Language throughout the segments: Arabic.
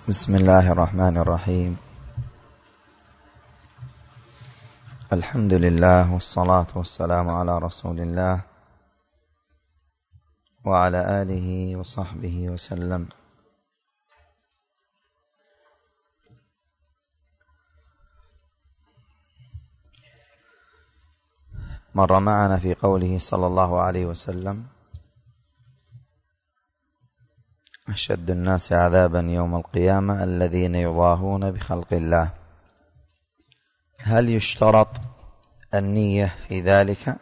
بسم الله الرحمن الرحيم. الحمد لله والصلاة والسلام على رسول الله وعلى آله وصحبه وسلم. مر معنا في قوله صلى الله عليه وسلم: أشد الناس عذابا يوم القيامة الذين يضاهون بخلق الله. هل يشترط النية في ذلك؟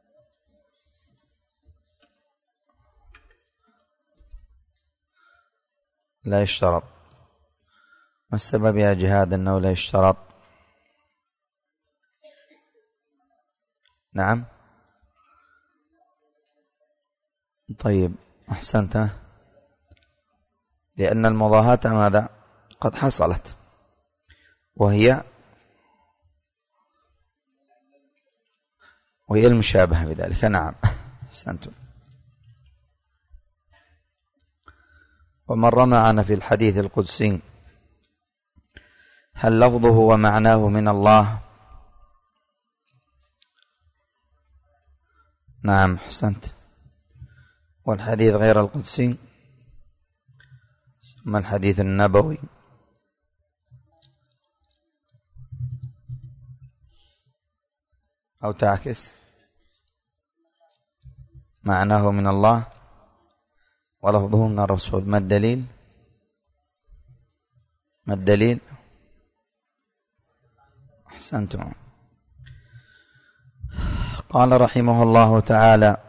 لا يشترط. ما السبب يا جهاد أنه لا يشترط؟ نعم، طيب أحسنت. لأن المضاهاة ماذا؟ قد حصلت، وهي المشابهة بذلك. نعم أحسنتم. ومر معنا في الحديث القدسي: هل لفظه ومعناه من الله؟ نعم أحسنت. والحديث غير القدسي ثم الحديث النبوي. أو تعكس، معناه من الله ولفظه من الرسول. ما الدليل؟ ما الدليل؟ أحسنتم. قال رحمه الله تعالى: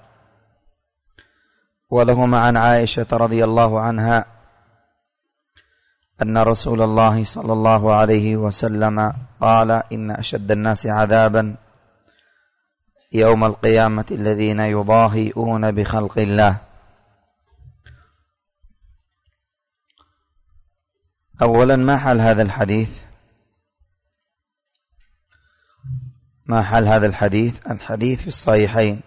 ولهما عن عائشة رضي الله عنها أن رسول الله صلى الله عليه وسلم قال: إن أشد الناس عذابا يوم القيامة الذين يضاهئون بخلق الله. أولا، ما حال هذا الحديث؟ ما حال هذا الحديث؟ الحديث في الصحيحين،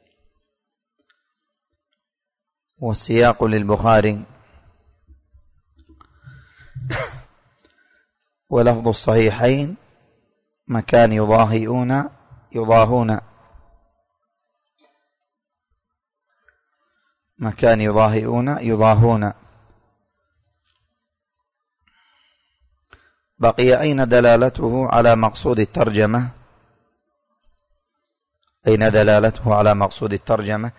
والسياق للبخاري، ولفظ الصحيحين مكان يضاهون، مكان يضاهون. بقي أين دلالته على مقصود الترجمة؟ أين دلالته على مقصود الترجمة؟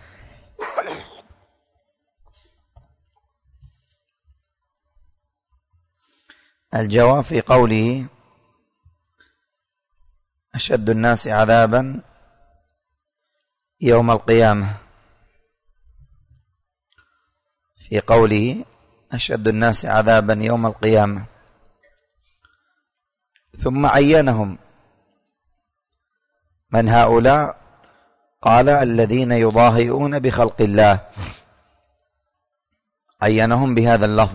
الجواب في قوله: أشد الناس عذابا يوم القيامة. في قوله أشد الناس عذابا يوم القيامة، ثم عينهم. من هؤلاء؟ قال: الذين يضاهئون بخلق الله. عينهم بهذا اللفظ.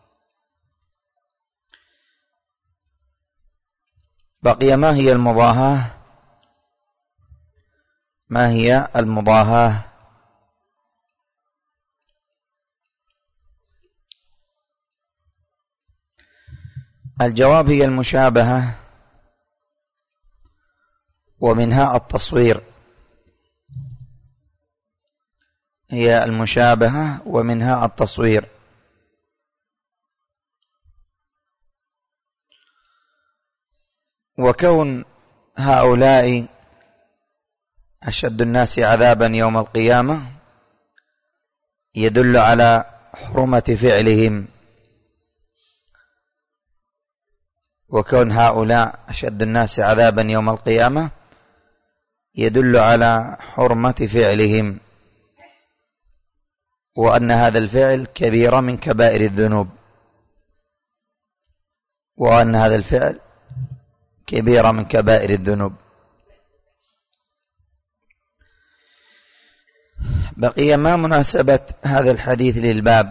بقي ما هي المضاهاة؟ ما هي المضاهاة؟ الجواب: هي المشابهة، ومنها التصوير. هي المشابهة ومنها التصوير. وكون هؤلاء أشد الناس عذابا يوم القيامة يدل على حرمة فعلهم. وكون هؤلاء أشد الناس عذابا يوم القيامة يدل على حرمة فعلهم، وأن هذا الفعل كبيرة من كبائر الذنوب، وأن هذا الفعل كبيرة من كبائر الذنوب. بقي ما مناسبة هذا الحديث للباب؟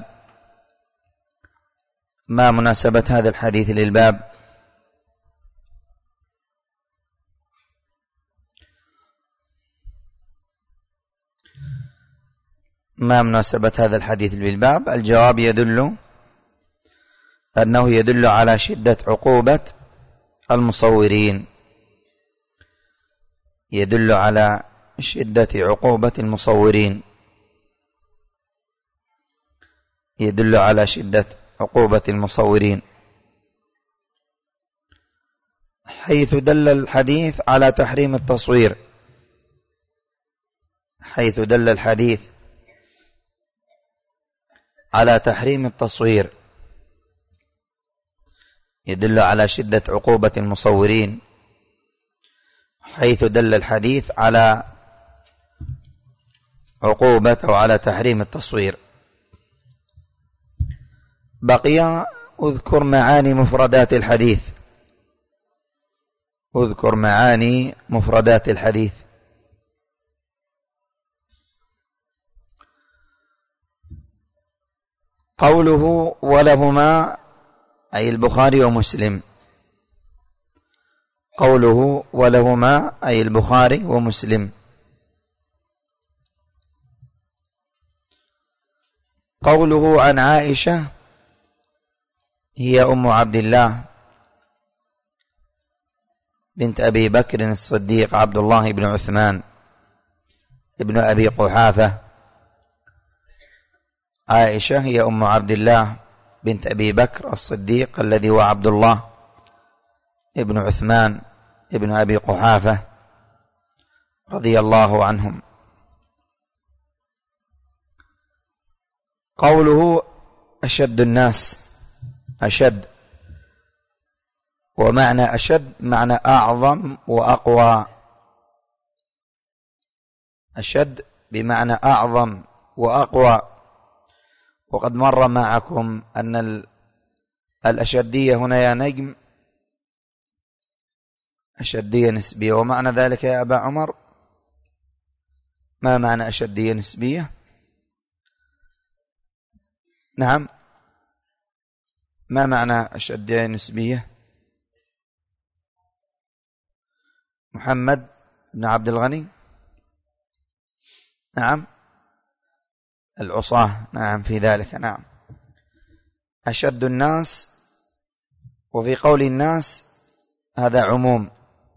ما مناسبة هذا الحديث للباب؟ ما مناسبة هذا الحديث للباب؟ الجواب: يدل أنه يدل على شدة عقوبة المصورين، يدل على شدة عقوبة المصورين، يدل على شدة عقوبة المصورين، حيث دل الحديث على تحريم التصوير، حيث دل الحديث على تحريم التصوير يدل على شدة عقوبة المصورين، حيث دل الحديث على عقوبة أو على تحريم التصوير. بقي أذكر معاني مفردات الحديث، أذكر معاني مفردات الحديث. قوله ولهما أي البخاري ومسلم، قوله ولهما أي البخاري ومسلم. قوله عن عائشة هي أم عبد الله بنت أبي بكر الصديق عبد الله بن عثمان ابن أبي قحافة. عائشة هي أم عبد الله بنت أبي بكر الصديق الذي هو عبد الله ابن عثمان ابن أبي قحافة رضي الله عنهم. قوله أشد الناس، أشد، ومعنى أشد معنى أعظم وأقوى، أشد بمعنى أعظم وأقوى. وقد مر معكم أن الأشدية هنا يا نجم أشدية نسبية، ومعنى ذلك يا أبا عمر ما معنى أشدية نسبية؟ نعم، ما معنى أشدية نسبية؟ محمد بن عبد الغني. نعم، العصاة، نعم في ذلك، نعم. أشد الناس، وفي قول الناس هذا عموم،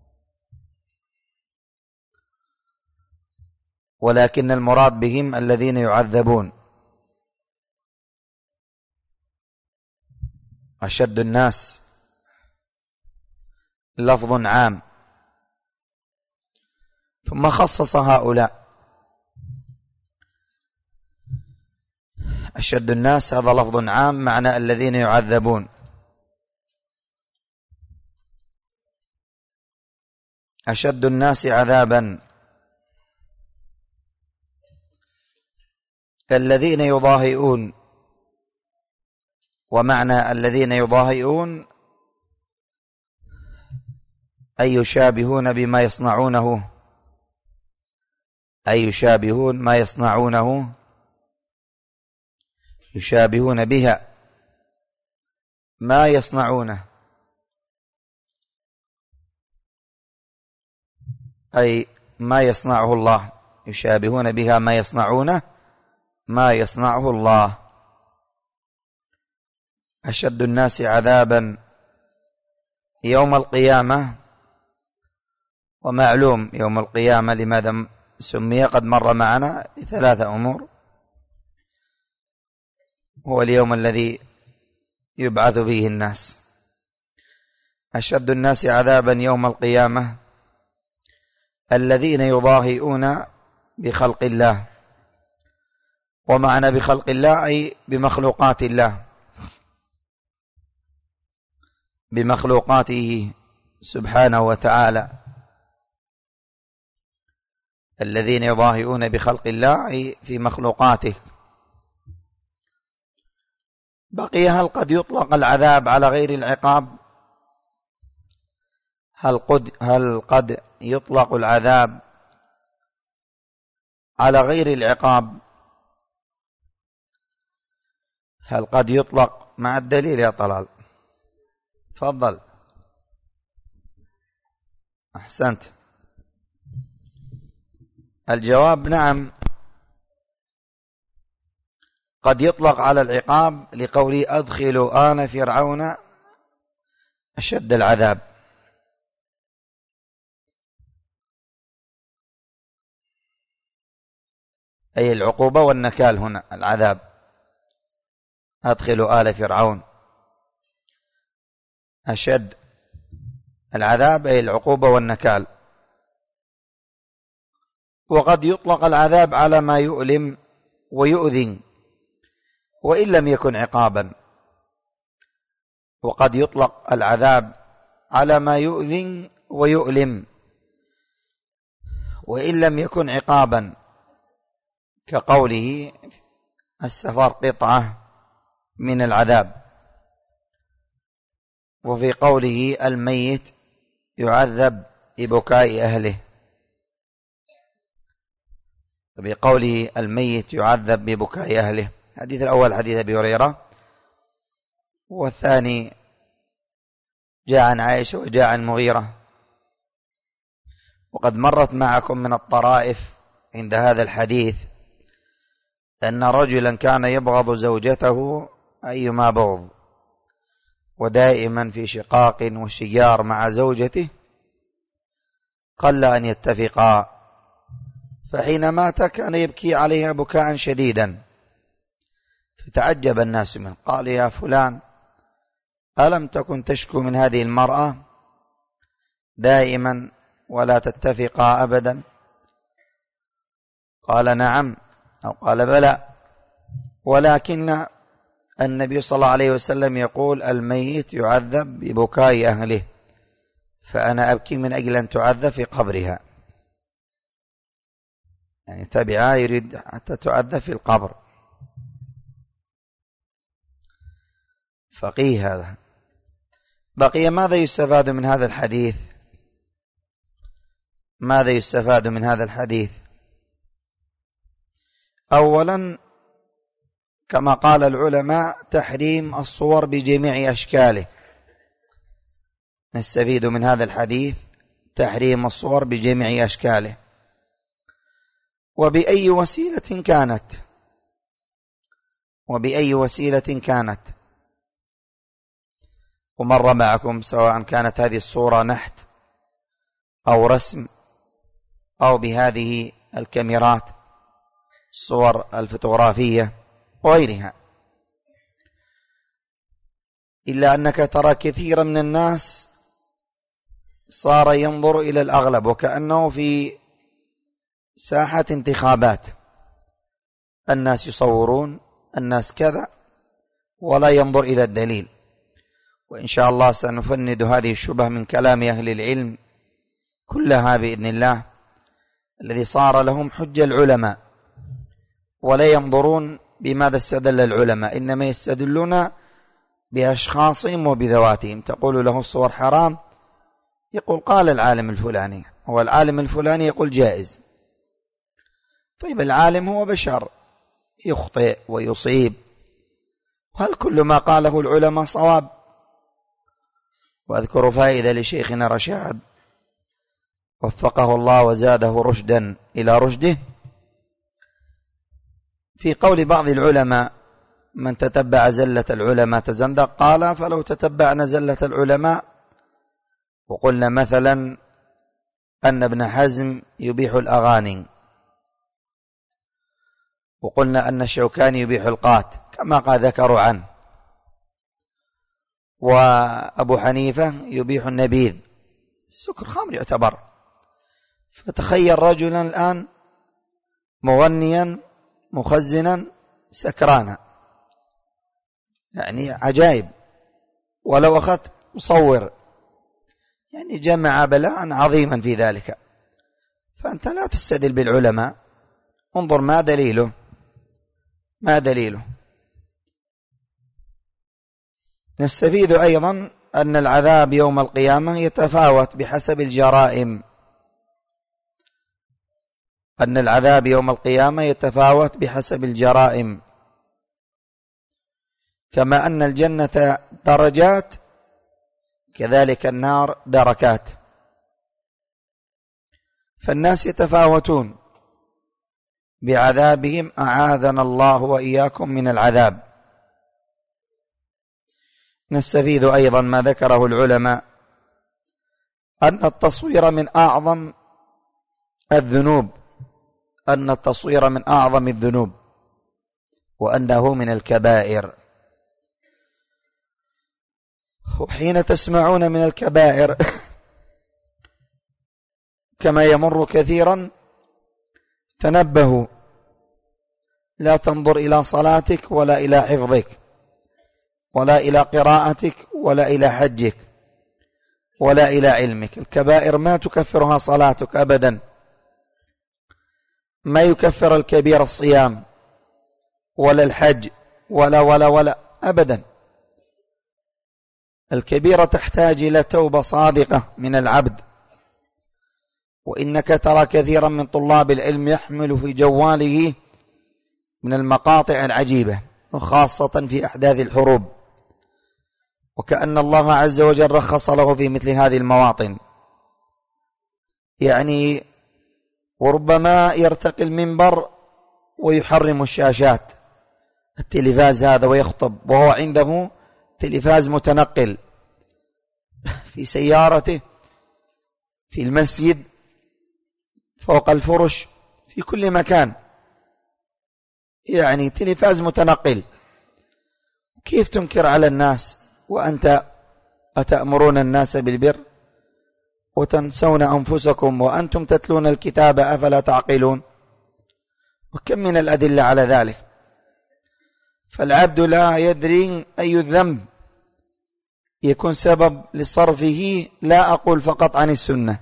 ولكن المراد بهم الذين يعذبون. أشد الناس لفظ عام ثم خصص هؤلاء. أشد الناس هذا لفظ عام معنى الذين يعذبون. أشد الناس عذابا الذين يضاهئون، ومعنى الذين يضاهئون أي يشابهون بما يصنعونه، أي يشابهون ما يصنعونه، يشابهون بها ما يصنعونه، أي ما يصنعه الله، يشابهون بها ما يصنعونه، ما يصنعه الله. أشد الناس عذابا يوم القيامة، ومعلوم يوم القيامة لماذا سمي، قد مر معنا ثلاثة أمور. هو اليوم الذي يبعث فيه الناس. أشد الناس عذابا يوم القيامة الذين يضاهئون بخلق الله، ومعنى بخلق الله أي بمخلوقات الله، بمخلوقاته سبحانه وتعالى. الذين يضاهئون بخلق الله أي في مخلوقاته. بقي هل قد يطلق العذاب على غير العقاب؟ هل قد يطلق العذاب على غير العقاب؟ هل قد يطلق مع الدليل يا طلال؟ تفضل. أحسنت. الجواب نعم، قد يطلق على العقاب لقوله أدخلوا آل فرعون أشد العذاب. أي العقوبة والنكال هنا العذاب. أدخلوا آل فرعون أشد العذاب أي العقوبة والنكال. وقد يطلق العذاب على ما يؤلم ويؤذن وإن لم يكن عقابا، وقد يطلق العذاب على ما يؤذن ويؤلم وإن لم يكن عقابا، كقوله السفر قطعة من العذاب، وفي قوله الميت يعذب ببكاء أهله، بقوله الميت يعذب ببكاء أهله. الحديث الأول حديث أبي هريرة، والثاني جاء عن عائشة وجاء عن مغيرة. وقد مرت معكم من الطرائف عند هذا الحديث أن رجلا كان يبغض زوجته أيما بغض، ودائما في شقاق وشجار مع زوجته، قل أن يتفقا، فحين مات كان يبكي عليها بكاء شديدا، فتعجب الناس منه، قال يا فلان ألم تكن تشكو من هذه المرأة دائما ولا تتفقا أبدا؟ قال نعم، أو قال بلى، ولكن النبي صلى الله عليه وسلم يقول الميت يعذب ببكاء أهله، فأنا أبكي من أجل أن تعذب في قبرها. يعني تبعها يريد حتى تعذب في القبر. فقيه هذا. بقي ماذا يستفاد من هذا الحديث؟ ماذا يستفاد من هذا الحديث؟ أولا كما قال العلماء تحريم الصور بجميع أشكاله. نستفيد من هذا الحديث تحريم الصور بجميع أشكاله وبأي وسيلة كانت، وبأي وسيلة كانت. ومر معكم سواء كانت هذه الصورة نحت أو رسم أو بهذه الكاميرات الصور الفوتوغرافية وغيرها، إلا أنك ترى كثيرا من الناس صار ينظر إلى الأغلب وكأنه في ساحة انتخابات، الناس يصورون، الناس كذا، ولا ينظر إلى الدليل. وإن شاء الله سنفند هذه الشبهة من كلام أهل العلم كلها بإذن الله، الذي صار لهم حجة العلماء ولا ينظرون بماذا استدل العلماء، إنما يستدلون بأشخاصهم وبذواتهم. تقول له الصور حرام، يقول قال العالم الفلاني، هو العالم الفلاني يقول جائز. طيب العالم هو بشر يخطئ ويصيب، هل كل ما قاله العلماء صواب؟ وأذكر فائدة لشيخنا رشاد وفقه الله وزاده رشدا إلى رشده، في قول بعض العلماء من تتبع زلة العلماء تزندق، قال فلو تتبعنا زلة العلماء وقلنا مثلا أن ابن حزم يبيح الأغاني، وقلنا أن الشوكاني يبيح القات كما قد ذكروا عنه، وأبو حنيفة يبيح النبيذ، السكر خمر يعتبر، فتخيل رجلا الآن مغنيا مخزنا سكرانا، يعني عجائب. ولو أخذت مصور يعني جمع بلاء عظيما في ذلك. فأنت لا تستدل بالعلماء، انظر ما دليله، ما دليله. نستفيد أيضا أن العذاب يوم القيامة يتفاوت بحسب الجرائم، أن العذاب يوم القيامة يتفاوت بحسب الجرائم، كما أن الجنة درجات كذلك النار دركات، فالناس يتفاوتون. بعذابهم أعاذنا الله وإياكم من العذاب. نستفيد أيضا ما ذكره العلماء أن التصوير من أعظم الذنوب، أن التصوير من أعظم الذنوب، وأنه من الكبائر. وحين تسمعون من الكبائر كما يمر كثيرا تنبهوا، لا تنظر إلى صلاتك ولا إلى حفظك ولا إلى قراءتك ولا إلى حجك ولا إلى علمك. الكبائر ما تكفرها صلاتك أبدا، ما يكفر الكبير الصيام ولا الحج ولا أبدا. الكبيرة تحتاج إلى توبة صادقة من العبد. وإنك ترى كثيرا من طلاب العلم يحمل في جواله من المقاطع العجيبة، وخاصة في أحداث الحروب، وكأن الله عز وجل رخص له في مثل هذه المواطن. يعني وربما يرتقي المنبر ويحرم الشاشات، التلفاز هذا، ويخطب وهو عنده تلفاز متنقل في سيارته، في المسجد، فوق الفرش، في كل مكان، يعني تلفاز متنقل. كيف تنكر على الناس وأنت أتأمرون الناس بالبر وتنسون أنفسكم وأنتم تتلون الكتاب أفلا تعقلون؟ وكم من الأدلة على ذلك. فالعبد لا يدري أي الذنب يكون سبب لصرفه، لا أقول فقط عن السنة،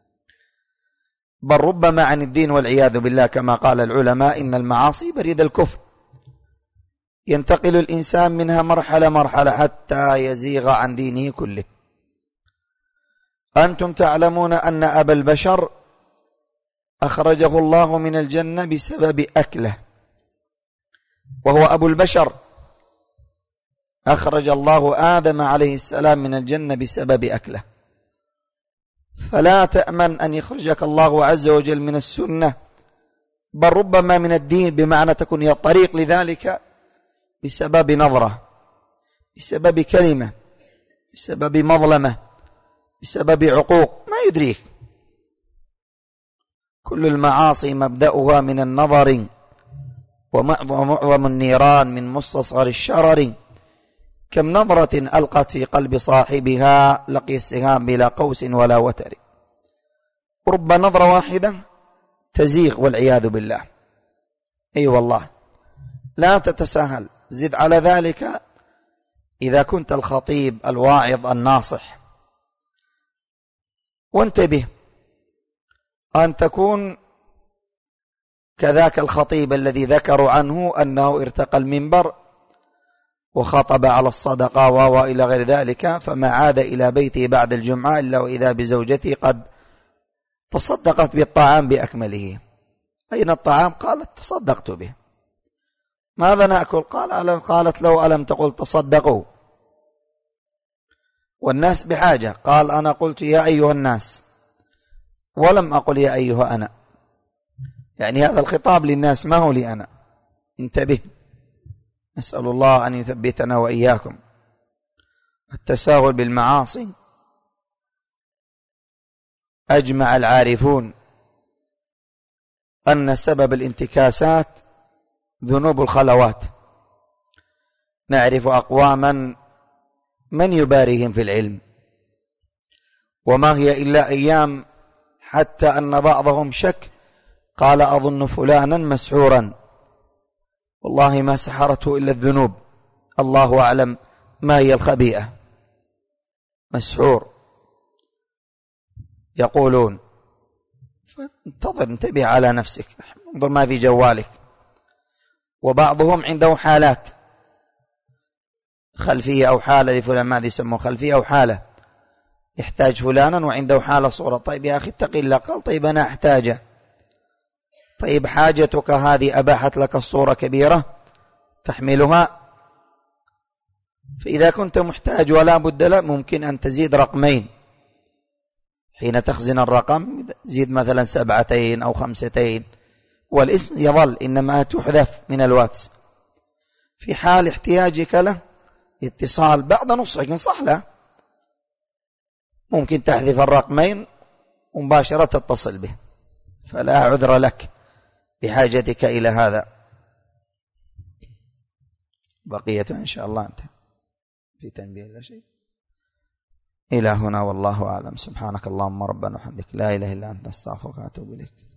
بل ربما عن الدين والعياذ بالله، كما قال العلماء إن المعاصي بريد الكفر، ينتقل الإنسان منها مرحلة حتى يزيغ عن دينه كله. أنتم تعلمون أن أبا البشر أخرجه الله من الجنة بسبب أكله، وهو أبو البشر. أخرج الله آدم عليه السلام من الجنة بسبب أكله. فلا تأمن أن يخرجك الله عز وجل من السنة، بل ربما من الدين، بمعنى تكون هي الطريق لذلك، بسبب نظرة، بسبب كلمة، بسبب مظلمة، بسبب عقوق، ما يدريك. كل المعاصي مبدأها من النظر، ومعظم النيران من مستصغر الشرر. كم نظرة ألقت في قلب صاحبها لقي السهام بلا قوس ولا وتر. رب نظرة واحدة تزيغ والعياذ بالله. أي والله، لا تتساهل. زد على ذلك إذا كنت الخطيب الواعظ الناصح، وانتبه أن تكون كذاك الخطيب الذي ذكروا عنه أنه ارتقى المنبر وخطب على الصدقة وإلى غير ذلك، فما عاد إلى بيته بعد الجمعة إلا وإذا بزوجته قد تصدقت بالطعام بأكمله. أين الطعام؟ قالت تصدقت به. ماذا نأكل؟ قالت له ألم تقل تصدقوا والناس بحاجة؟ قال أنا قلت يا أيها الناس ولم أقل يا أيها أنا. يعني هذا الخطاب للناس ما هو لي أنا. انتبه. نسأل الله أن يثبتنا وإياكم. التساهل بالمعاصي، أجمع العارفون أن سبب الانتكاسات ذنوب الخلوات. نعرف أقواما من يباريهم في العلم، وما هي إلا أيام، حتى أن بعضهم شك، قال أظن فلانا مسحورا، والله ما سحرته إلا الذنوب، الله أعلم ما هي الخبيئة. مسحور يقولون. فانتظر، انتبه على نفسك، انظر ما في جوالك. وبعضهم عنده حالات، خلفية أو حالة لفلان، ماذا يسموه، خلفية أو حالة، يحتاج فلانا وعنده حالة صورة. طيب يا أخي اتق الله. قال طيب أنا أحتاجه. طيب حاجتك هذه أباحت لك الصورة كبيرة تحملها، فإذا كنت محتاج ولا بد له ممكن أن تزيد رقمين. حين تخزن الرقم زيد مثلا 7 أو 5 والاسم يظل، إنما تحذف من الواتس في حال احتياجك له اتصال بعد نصح صح له، ممكن تحذف الرقمين ومباشرة تتصل به، فلا عذر لك بحاجتك إلى هذا. بقية إن شاء الله أنت في تنبيه لا شيء. إلى هنا والله أعلم. سبحانك اللهم ربنا وبحمدك لا إله إلا أنت أستغفرك وأتوب إليك.